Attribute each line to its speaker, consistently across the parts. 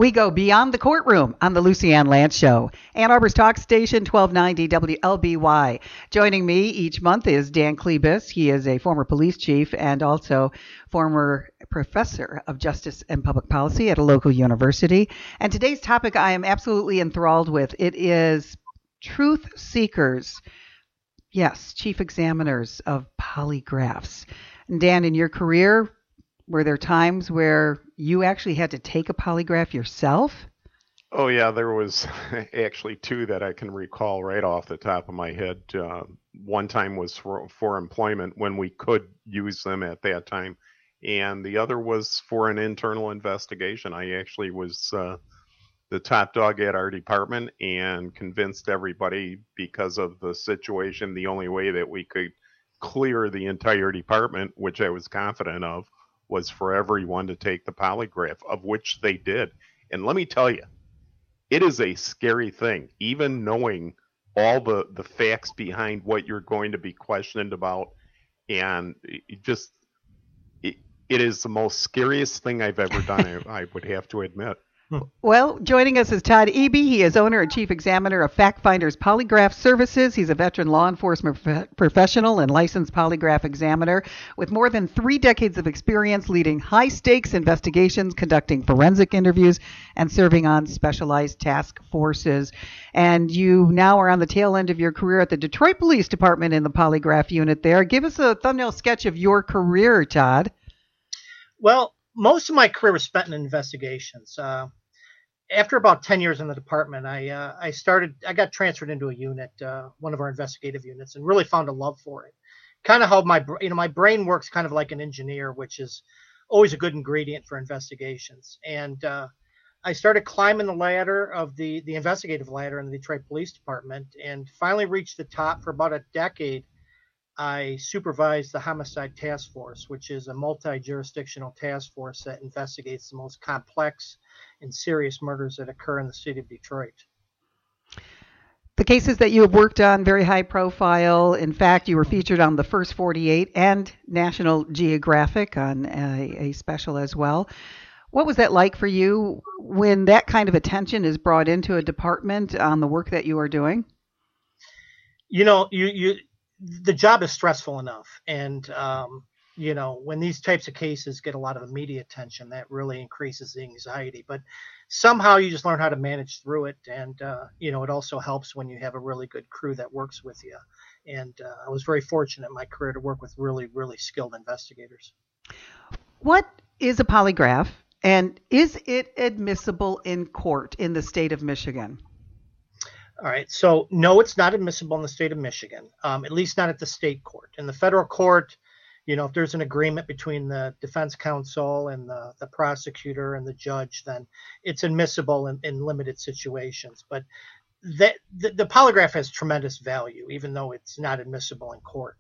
Speaker 1: We go beyond the courtroom on the Lucy Ann Lance Show. Ann Arbor's Talk Station, 1290 WLBY. Joining me each month is Dan Klebus. He is a former police chief and also former professor of justice and public policy at a local university. And today's topic I am absolutely enthralled with. It is truth seekers. Yes, chief examiners of polygraphs. And Dan, in your career, were there times where you actually had to take a polygraph yourself?
Speaker 2: Oh, yeah, there was actually two that I can recall right off the top of my head. One time was for employment when we could use them at that time, and the other was for an internal investigation. I actually was the top dog at our department and convinced everybody because of the situation, the only way that we could clear the entire department, which I was confident of, was for everyone to take the polygraph, of which they did. And let me tell you, it is a scary thing, even knowing all the facts behind what you're going to be questioned about. And it is the most scariest thing I've ever done, I would have to admit.
Speaker 1: Well, joining us is Todd Eby. He is owner and chief examiner of Fact Finders Polygraph Services. He's a veteran law enforcement professional and licensed polygraph examiner with more than 3 decades of experience leading high-stakes investigations, conducting forensic interviews, and serving on specialized task forces. And you now are on the tail end of your career at the Detroit Police Department in the polygraph unit there. Give us a thumbnail sketch of your career, Todd.
Speaker 3: Well, most of my career was spent in investigations. After about 10 years in the department, I got transferred into a unit, one of our investigative units, and really found a love for it. Kind of how my brain works kind of like an engineer, which is always a good ingredient for investigations. And I started climbing the ladder of the investigative ladder in the Detroit Police Department and finally reached the top. For about a decade, I supervised the Homicide Task Force, which is a multi-jurisdictional task force that investigates the most complex and serious murders that occur in the city of Detroit.
Speaker 1: The cases that you have worked on, very high profile. In fact, you were featured on the First 48 and National Geographic on a special as well. What was that like for you when that kind of attention is brought into a department on the work that you are doing?
Speaker 3: You know, the job is stressful enough. And, when these types of cases get a lot of the media attention, that really increases the anxiety. But somehow you just learn how to manage through it. And, it also helps when you have a really good crew that works with you. And I was very fortunate in my career to work with really, really skilled investigators.
Speaker 1: What is a polygraph, and is it admissible in court in the state of Michigan?
Speaker 3: All right. So, no, it's not admissible in the state of Michigan, at least not at the state court. In the federal court, if there's an agreement between the defense counsel and the prosecutor and the judge, then it's admissible in limited situations. But the polygraph has tremendous value, even though it's not admissible in court.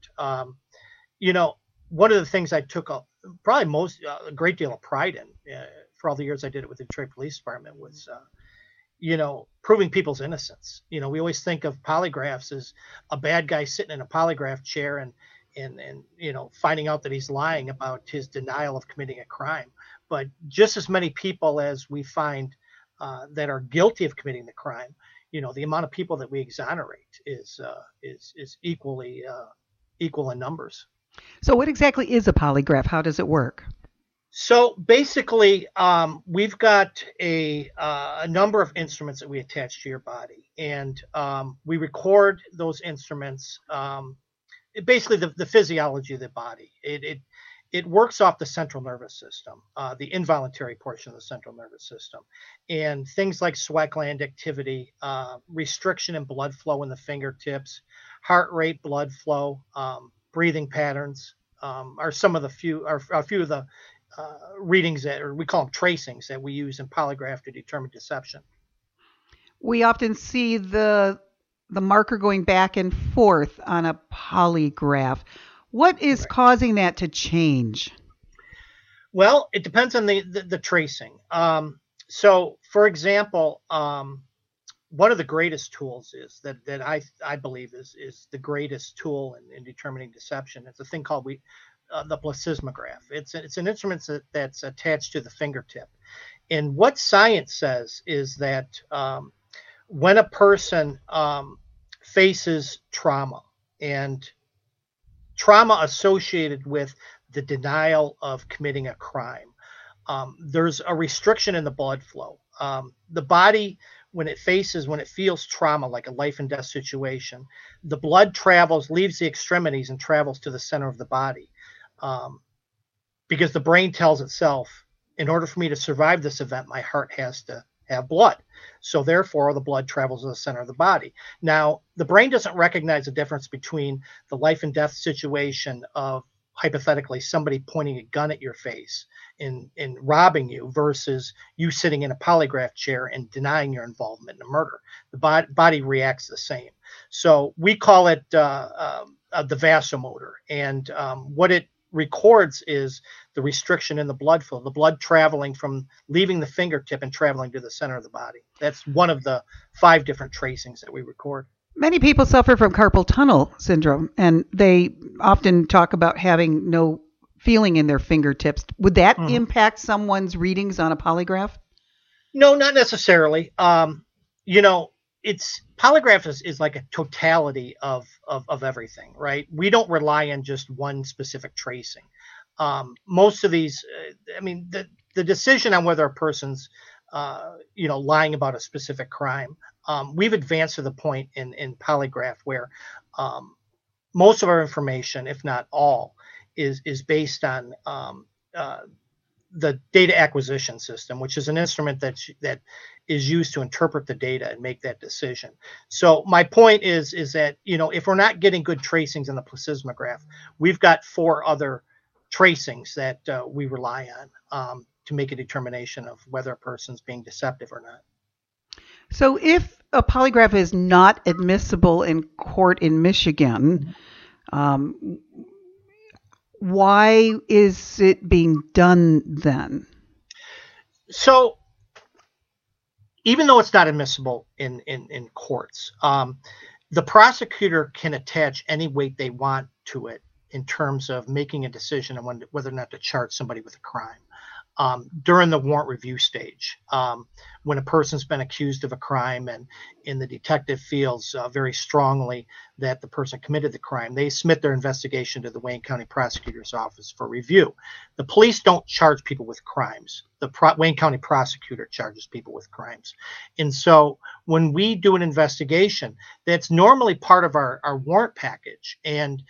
Speaker 3: One of the things I took a great deal of pride in for all the years I did it with the Detroit Police Department was proving people's innocence. We always think of polygraphs as a bad guy sitting in a polygraph chair and finding out that he's lying about his denial of committing a crime. But just as many people as we find that are guilty of committing the crime, the amount of people that we exonerate is equally equal in numbers.
Speaker 1: So what exactly is a polygraph? How does it work?
Speaker 3: So basically, we've got a number of instruments that we attach to your body, and we record those instruments. Basically, the physiology of the body. It works off the central nervous system, the involuntary portion of the central nervous system, and things like sweat gland activity, restriction in blood flow in the fingertips, heart rate, blood flow, breathing patterns are some of the few of the readings or we call them tracings that we use in polygraph to determine deception.
Speaker 1: We often see the marker going back and forth on a polygraph. What is causing that to change?
Speaker 3: Well, it depends on the tracing. So, for example, one of the greatest tools is that I believe is the greatest tool in determining deception. It's a thing called the plethysmograph. It's an instrument that's attached to the fingertip, And what science says is that when a person faces trauma, and trauma associated with the denial of committing a crime, there's a restriction in the blood flow. The body, when it feels trauma, like a life and death situation, the blood leaves the extremities and travels to the center of the body. Because the brain tells itself, in order for me to survive this event, my heart has to have blood. So therefore, the blood travels to the center of the body. Now, the brain doesn't recognize the difference between the life and death situation of, hypothetically, somebody pointing a gun at your face and robbing you versus you sitting in a polygraph chair and denying your involvement in a murder. The body reacts the same. So we call it the vasomotor. And what it records is the restriction in the blood flow, the blood traveling from leaving the fingertip and traveling to the center of the body. That's one of the 5 different tracings that we record.
Speaker 1: Many people suffer from carpal tunnel syndrome, and they often talk about having no feeling in their fingertips. Would that impact someone's readings on a polygraph?
Speaker 3: No, not necessarily. Polygraph is like a totality of everything, right? We don't rely on just one specific tracing. Most of these, the decision on whether a person's, lying about a specific crime, we've advanced to the point in polygraph where most of our information, if not all, is based on the data acquisition system, which is an instrument that is used to interpret the data and make that decision. So my point is that, if we're not getting good tracings in the plethysmograph, we've got 4 other tracings that we rely on to make a determination of whether a person's being deceptive or not.
Speaker 1: So if a polygraph is not admissible in court in Michigan, why is it being done then?
Speaker 3: So even though it's not admissible in courts, the prosecutor can attach any weight they want to it in terms of making a decision on whether or not to charge somebody with a crime. During the warrant review stage, when a person's been accused of a crime and the detective feels very strongly that the person committed the crime, they submit their investigation to the Wayne County Prosecutor's Office for review. The police don't charge people with crimes. The Wayne County Prosecutor charges people with crimes. And so when we do an investigation, that's normally part of our warrant package. And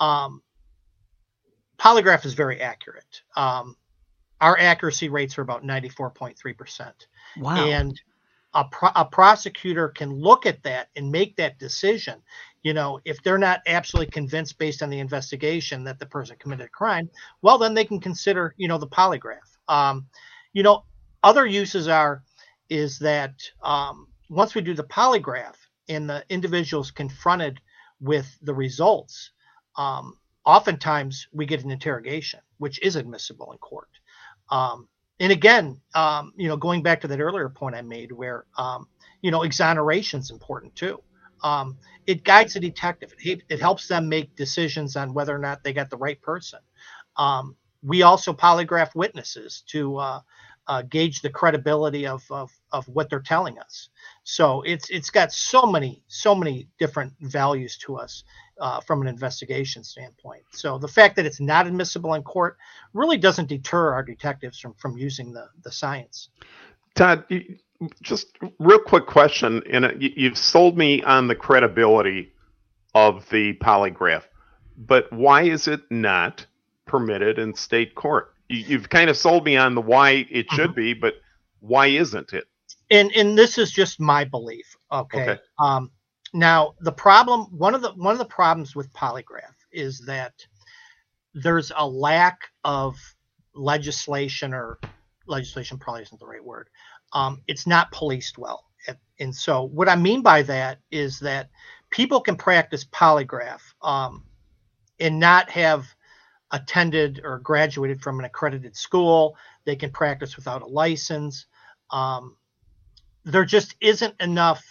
Speaker 3: polygraph is very accurate. Our accuracy rates are about 94.3%.
Speaker 1: Wow.
Speaker 3: And a prosecutor can look at that and make that decision. If they're not absolutely convinced based on the investigation that the person committed a crime, well, then they can consider, the polygraph. Other uses is that once we do the polygraph and the individual's confronted with the results, oftentimes we get an interrogation, which is admissible in court. And again, going back to that earlier point I made where, exoneration is important too. It guides the detective. It helps them make decisions on whether or not they got the right person. We also polygraph witnesses to gauge the credibility of what they're telling us. So it's got so many different values to us from an investigation standpoint. So the fact that it's not admissible in court really doesn't deter our detectives from using the science.
Speaker 2: Todd, just real quick question, and you've sold me on the credibility of the polygraph, but why is it not permitted in state court? You've kind of sold me on the why it should be, but why isn't it?
Speaker 3: And this is just my belief. Okay. Now the problem, one of the problems with polygraph is that there's a lack of legislation, or legislation probably isn't the right word. It's not policed well. And so what I mean by that is that people can practice polygraph and not have attended or graduated from an accredited school. They can practice without a license. There just isn't enough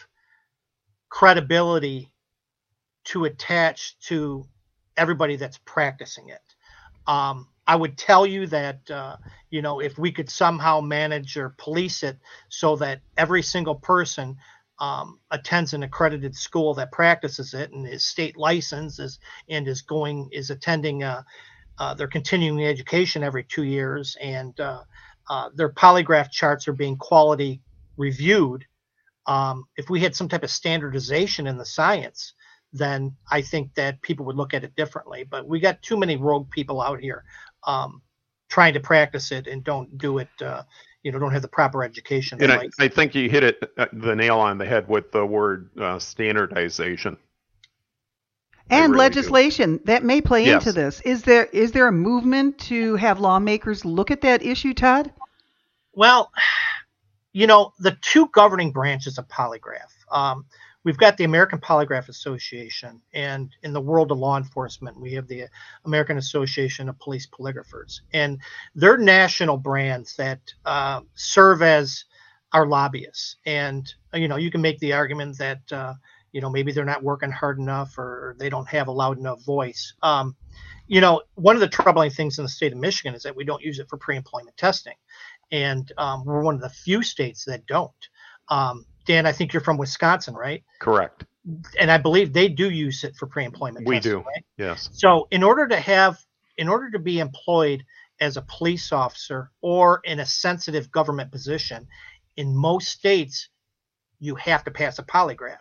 Speaker 3: credibility to attach to everybody that's practicing it. I would tell you that, if we could somehow manage or police it so that every single person attends an accredited school that practices it and is state licensed is attending their continuing education every 2 years, and their polygraph charts are being quality reviewed. If we had some type of standardization in the science, then I think that people would look at it differently. But we got too many rogue people out here trying to practice it and don't do it, don't have the proper education.
Speaker 2: And I think you hit the nail on the head with the word standardization.
Speaker 1: And really legislation that may play into this. Is there a movement to have lawmakers look at that issue, Todd?
Speaker 3: Well, the two governing branches of polygraph. We've got the American Polygraph Association, and in the world of law enforcement, we have the American Association of Police Polygraphers. And they're national brands that serve as our lobbyists. And, you can make the argument that, maybe they're not working hard enough or they don't have a loud enough voice. One of the troubling things in the state of Michigan is that we don't use it for pre-employment testing. And we're one of the few states that don't. Dan, I think you're from Wisconsin, right?
Speaker 2: Correct.
Speaker 3: And I believe they do use it for pre-employment testing.
Speaker 2: We do,
Speaker 3: right?
Speaker 2: Yes.
Speaker 3: So in order to be employed as a police officer or in a sensitive government position, in most states, you have to pass a polygraph.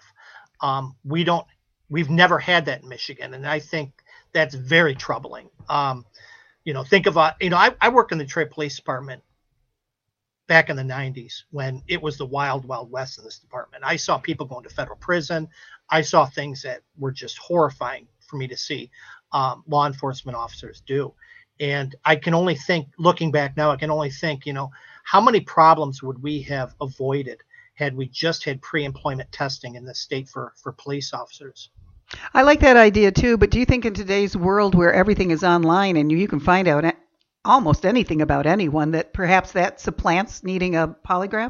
Speaker 3: We've never had that in Michigan, and I think that's very troubling. Think about, I worked in the Detroit Police Department back in the 90s when it was the wild, wild west in this department. I saw people going to federal prison. I saw things that were just horrifying for me to see law enforcement officers do. And I can only think, looking back now, how many problems would we have avoided had we just had pre-employment testing in the state for police officers?
Speaker 1: I like that idea too, but do you think in today's world where everything is online and you can find out almost anything about anyone, that perhaps that supplants needing a polygraph?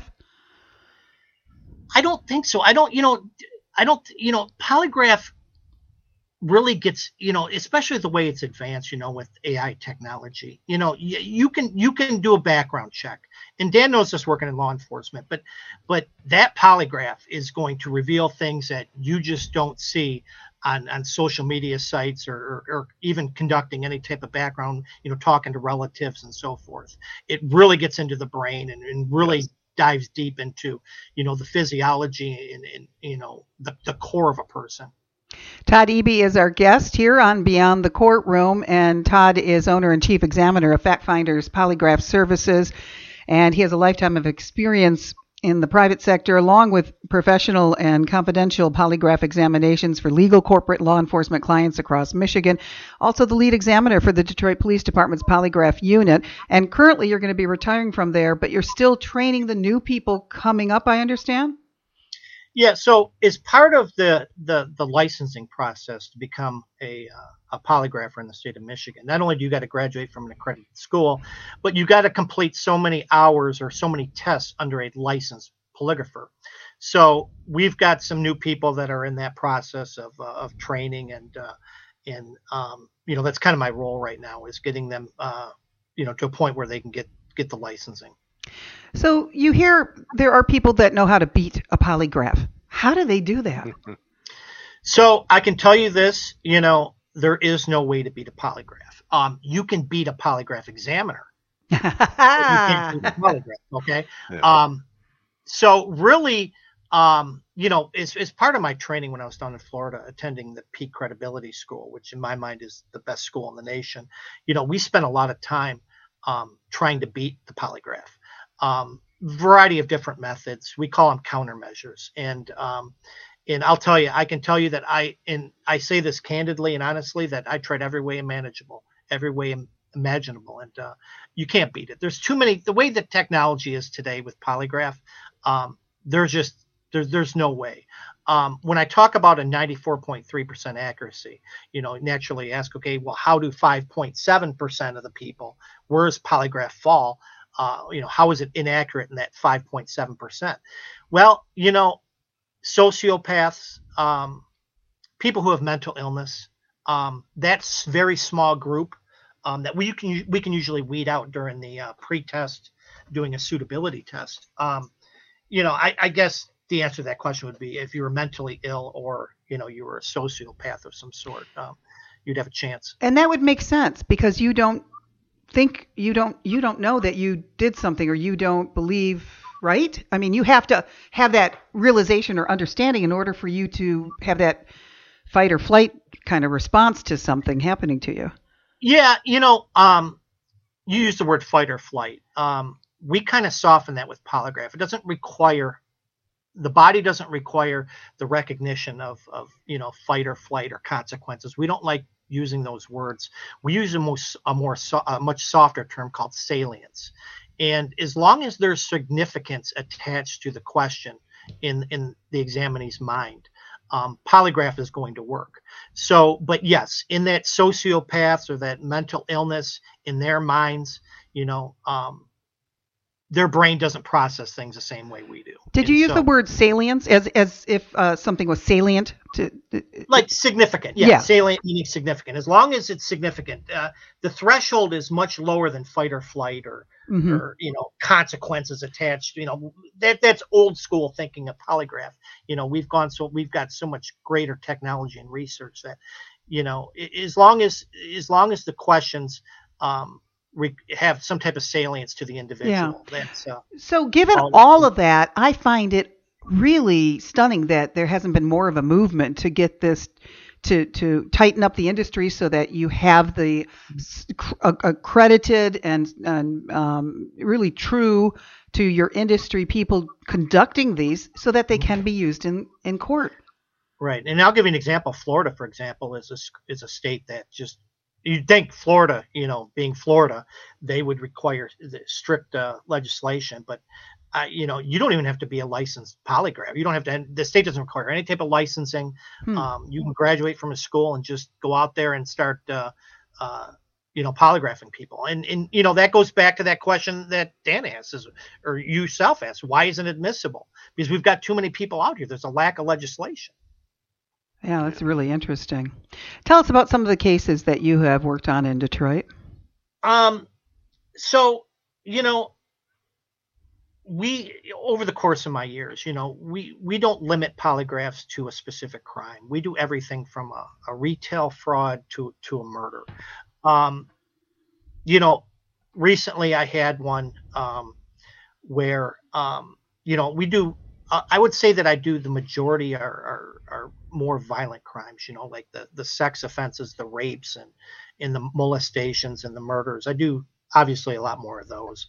Speaker 3: I don't think so. Polygraph really gets, especially the way it's advanced, with AI technology, you can do a background check, and Dan knows this working in law enforcement, but that polygraph is going to reveal things that you just don't see on social media sites or even conducting any type of background, talking to relatives and so forth. It really gets into the brain and really dives deep into, the physiology and the core of a person.
Speaker 1: Todd Eby is our guest here on Beyond the Courtroom, and Todd is owner and chief examiner of Fact Finders Polygraph Services, and he has a lifetime of experience in the private sector, along with professional and confidential polygraph examinations for legal, corporate, law enforcement clients across Michigan. Also the lead examiner for the Detroit Police Department's polygraph unit. And currently you're going to be retiring from there, but you're still training the new people coming up, I understand?
Speaker 3: Yeah, so as part of the licensing process to become a polygrapher in the state of Michigan, not only do you got to graduate from an accredited school, but you got to complete so many hours or so many tests under a licensed polygrapher. So we've got some new people that are in that process of training, and that's kind of my role right now, is getting them to a point where they can get the licensing.
Speaker 1: So you hear there are people that know how to beat a polygraph. How do they do that?
Speaker 3: So I can tell you this, there is no way to beat a polygraph. You can beat a polygraph examiner. But you can't beat a polygraph, okay? Yeah. So really, as part of my training when I was down in Florida attending the Peak Credibility School, which in my mind is the best school in the nation, we spent a lot of time trying to beat the polygraph. Variety of different methods. We call them countermeasures. And I'll tell you, I can tell you that I say this candidly and honestly, that I tried every way imaginable, and you can't beat it. There's too many. The way that technology is today with polygraph, there's no way. When I talk about a 94.3% accuracy, naturally ask, okay, well, how do 5.7% of the people, where does polygraph fall? How is it inaccurate in that 5.7%? Well, sociopaths, people who have mental illness, that's very small group that we can usually weed out during the pre-test, doing a suitability test. I guess the answer to that question would be if you were mentally ill or you were a sociopath of some sort, you'd have a chance.
Speaker 1: And that would make sense because you don't know that you did something or you don't believe, right? I mean, you have to have that realization or understanding in order for you to have that fight or flight kind of response to something happening to you.
Speaker 3: Yeah, you use the word fight or flight. We kind of soften that with polygraph. It doesn't require, the body doesn't require the recognition of fight or flight or consequences. We don't like using those words. We use a much softer term called salience. And as long as there's significance attached to the question in the examinee's mind, polygraph is going to work. So, but yes, in that sociopaths or that mental illness, in their minds, their brain doesn't process things the same way we do.
Speaker 1: Did you use the word salience as if something was salient?
Speaker 3: Like significant. Yeah. Salient meaning significant. As long as it's significant. The threshold is much lower than fight or flight or consequences attached. That's old school thinking of polygraph. We've got so much greater technology and research that, as long as the questions have some type of salience to the individual. Yeah.
Speaker 1: So given all of that, I find it really stunning that there hasn't been more of a movement to get this to tighten up the industry so that you have the accredited and really true to your industry people conducting these so that they can be used in court.
Speaker 3: Right. And I'll give you an example. Florida, for example, is a state that just, you'd think Florida, being Florida, they would require the strict legislation, but you don't even have to be a licensed polygraph. You don't have to. The state doesn't require any type of licensing. You can graduate from a school and just go out there and start, polygraphing people. And that goes back to that question that Dan asked, or you yourself asked, why isn't it admissible? Because we've got too many people out here. There's a lack of legislation.
Speaker 1: Yeah, that's really interesting. Tell us about some of the cases that you have worked on in Detroit.
Speaker 3: We, over the course of my years, we don't limit polygraphs to a specific crime. We do everything from a retail fraud to a murder. Recently I had one where, we do, I would say that I do the majority are more violent crimes, like the sex offenses, the rapes and the molestations and the murders. I do obviously a lot more of those.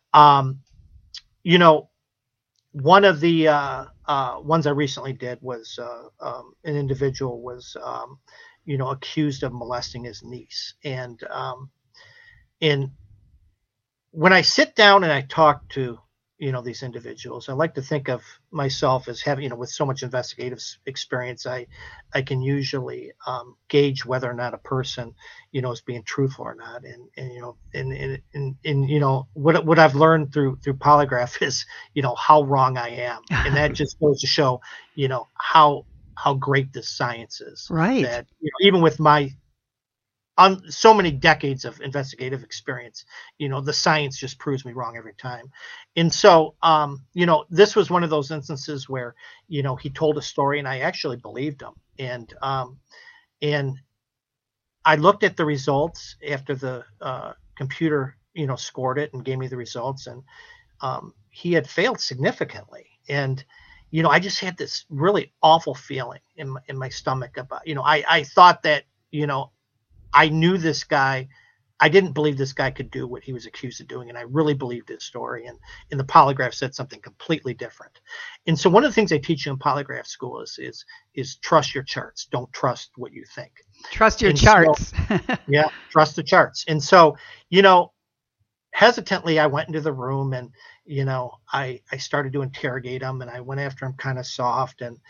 Speaker 3: One of the ones I recently did was an individual was, accused of molesting his niece. And when I sit down and I talk to, these individuals, I like to think of myself as having, with so much investigative experience, I can usually gauge whether or not a person, is being truthful or not. And what I've learned through polygraph is, how wrong I am. And that just goes to show, how great this science is.
Speaker 1: Right.
Speaker 3: That, even with my so many decades of investigative experience, the science just proves me wrong every time. And so, this was one of those instances where, he told a story and I actually believed him. And I looked at the results after the computer, scored it and gave me the results, and he had failed significantly. And, I just had this really awful feeling in my stomach about, I thought that, I knew this guy. I didn't believe this guy could do what he was accused of doing. And I really believed his story. And the polygraph said something completely different. And so one of the things I teach you in polygraph school is trust your charts. Don't trust what you think.
Speaker 1: Trust your charts.
Speaker 3: Yeah. Trust the charts. And so, hesitantly, I went into the room and, I started to interrogate him, and I went after him kind of soft and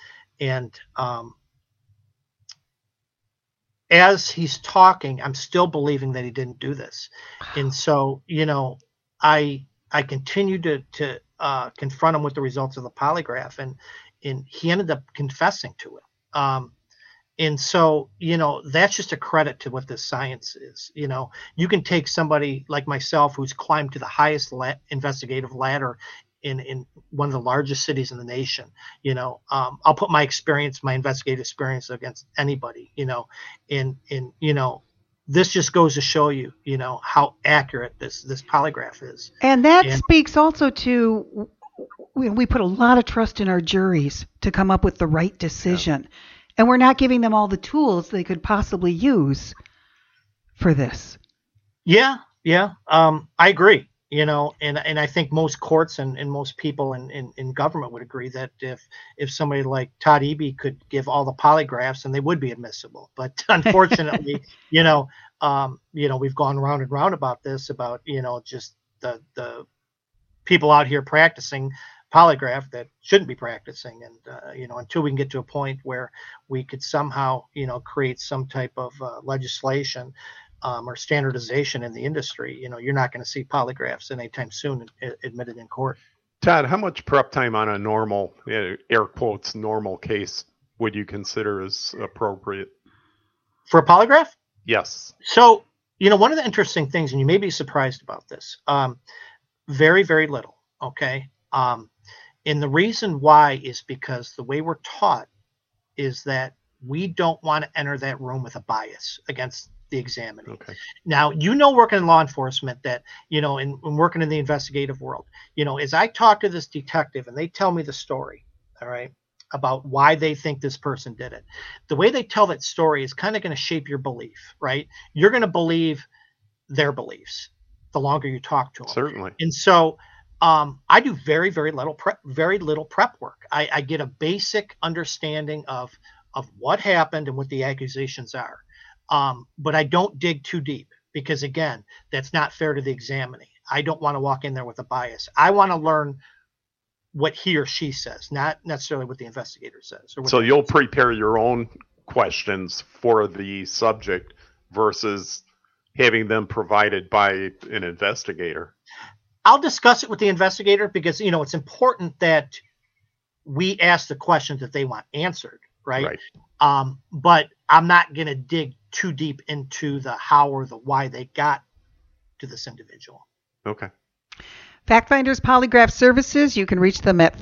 Speaker 3: as he's talking, I'm still believing that he didn't do this. And so, I continued to confront him with the results of the polygraph, and he ended up confessing to it. And so, that's just a credit to what this science is. You can take somebody like myself who's climbed to the highest investigative ladder in one of the largest cities in the nation. I'll put my investigative experience against anybody, and this just goes to show you, how accurate this polygraph is.
Speaker 1: And that speaks also to, we put a lot of trust in our juries to come up with the right decision. Yeah. And we're not giving them all the tools they could possibly use for this.
Speaker 3: Yeah. I agree. And I think most courts and most people in government would agree that if somebody like Todd Eby could give all the polygraphs, then they would be admissible. But unfortunately, we've gone round and round about this, about, just the people out here practicing polygraph that shouldn't be practicing. And, until we can get to a point where we could somehow, create some type of legislation or standardization in the industry, you're not going to see polygraphs anytime soon admitted in court.
Speaker 2: Todd, how much prep time on a normal, air quotes, normal case would you consider as appropriate?
Speaker 3: For a polygraph?
Speaker 2: Yes.
Speaker 3: So, one of the interesting things, and you may be surprised about this, very, very little. Okay. And the reason why is because the way we're taught is that we don't want to enter that room with a bias against the examining.
Speaker 2: Okay.
Speaker 3: Now, working in law enforcement that, and working in the investigative world, as I talk to this detective and they tell me the story, all right, about why they think this person did it, the way they tell that story is kind of going to shape your belief, right? You're going to believe their beliefs the longer you talk to them.
Speaker 2: Certainly.
Speaker 3: And so, I do very, very little prep work. I get a basic understanding of what happened and what the accusations are. But I don't dig too deep because, again, that's not fair to the examining. I don't want to walk in there with a bias. I want to learn what he or she says, not necessarily what the investigator says.
Speaker 2: So you'll prepare your own questions for the subject versus having them provided by an investigator.
Speaker 3: I'll discuss it with the investigator because, it's important that we ask the questions that they want answered, right? But I'm not going to dig too deep into the how or the why they got to this individual.
Speaker 2: Okay.
Speaker 1: FactFinders Polygraph Services. You can reach them at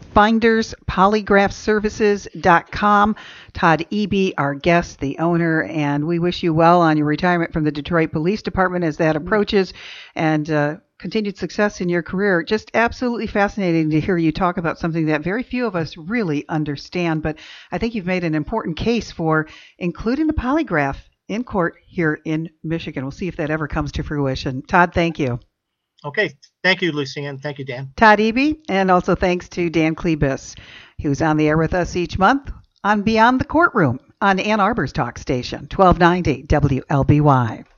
Speaker 1: factfinderspolygraphservices.com. Todd Eby, our guest, the owner, and we wish you well on your retirement from the Detroit Police Department as that approaches, and continued success in your career. Just absolutely fascinating to hear you talk about something that very few of us really understand, but I think you've made an important case for including the polygraph in court here in Michigan. We'll see if that ever comes to fruition. Todd, thank you.
Speaker 3: Okay. Thank you, Lucianne. Thank you, Dan.
Speaker 1: Todd Eby, and also thanks to Dan Klebus, who's on the air with us each month on Beyond the Courtroom on Ann Arbor's talk station, 1290 WLBY.